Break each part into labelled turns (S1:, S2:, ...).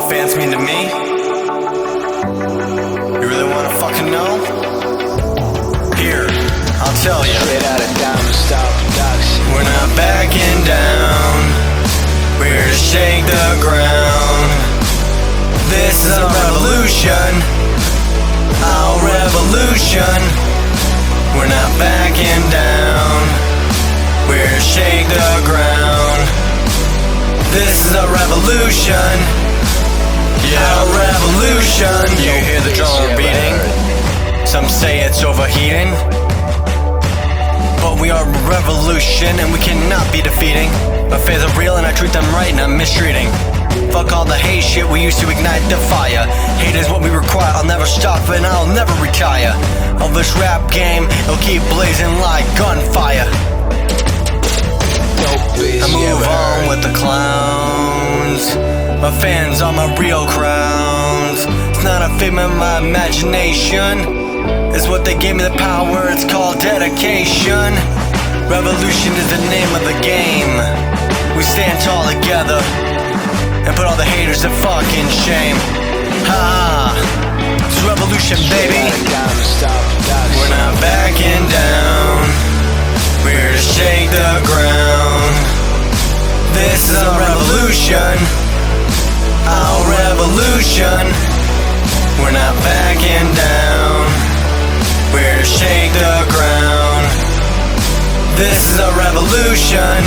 S1: fans mean to me? You really wanna fucking know? Here, I'll tell you.
S2: Straight out of Diamond Star Production.
S1: We're not backing down, we're here to shake the ground. This is our revolution, our revolution. We're not backing down, we're here to shake the ground. This is a revolution, yeah, a revolution. You hear the drum beating, some say it's overheating, but we are a revolution and we cannot be defeating. My fans are real and I treat them right, not mistreating. Fuck all the hate shit, we used to ignite the fire. Hate is what we require, I'll never stop and I'll never retire. Of this rap game, it'll keep blazing like gunfire. I move on with the clowns. My fans are my real crowns. It's not a figment of my imagination, it's what they gave me the power, it's called dedication. Revolution is the name of the game. We stand tall together and put all the haters to fucking shame. Ha! It's revolution, baby. We're not backing down, we're here to shake the ground. This is a revolution, our revolution. We're not backing down, we're here to shake the ground. This is a revolution,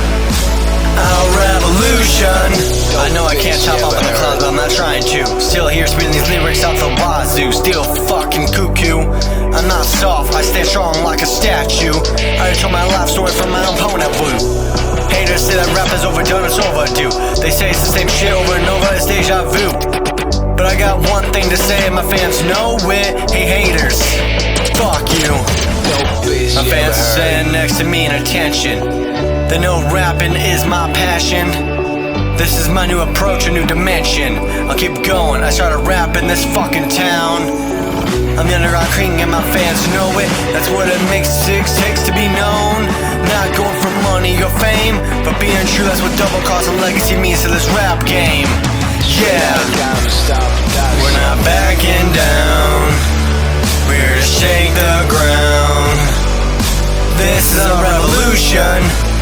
S1: our revolution. I know I can't top off in the clouds, but I'm not trying to. Still here spitting these lyrics out the wazoo. Still fucking cuckoo, I'm not soft, I stand strong like a statue. I told my life story from my own point of view. Haters say that rap is overdone, it's overdue. They say it's the same shit over and over, it's deja vu. But I got one thing to say, and my fans know it. Hey haters, fuck you. My fans are sitting next to me in attention. They know rapping is my passion. This is my new approach, a new dimension. I'll keep going, I started rapping this fucking town. I'm the underground king and my fans know it. That's what it makes takes to be known. Not going for money or fame, but being true, that's what double cross and legacy means to this rap game. Yeah, we're not backing down, we're here to shake the ground. This is a revolution,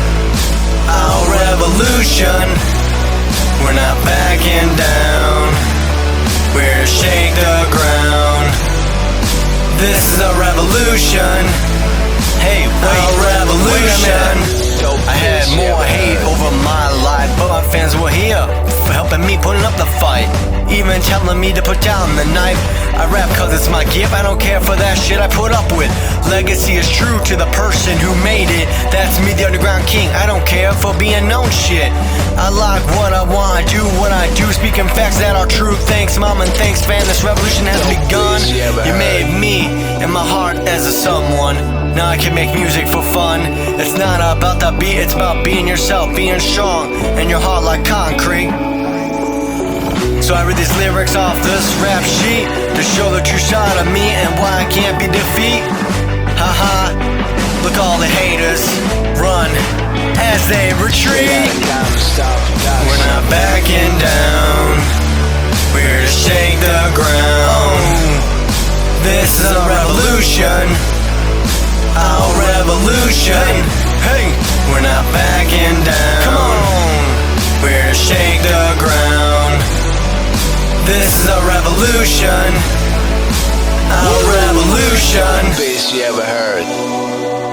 S1: our revolution. We're not backing down, we're here to shake the ground. This is a revolution. Hey, wait, our revolution. I had more hate over my life, but my fans were here for helping me putting up the fight, even telling me to put down the knife. I rap cause it's my gift, I don't care for that shit I put up with. Legacy is true to the person who made it. That's me, the underground king, I don't care for being known shit. I like what I want, I do what I do, speaking facts that are true. Thanks mom and thanks fan, this revolution has begun. You made me in my heart as a someone. Now I can make music for fun. It's not about the beat, it's about being yourself, being strong, and your heart like concrete. So I read these lyrics off this rap sheet to show the true side of me and why I can't be defeat. Haha, look all the haters run as they retreat. We're not backing down, we're here to shake the ground. This is a revolution, our revolution. Hey, we're not backing down, come on, we're here to shake the ground. This is a revolution, our revolution.
S2: Best you ever heard.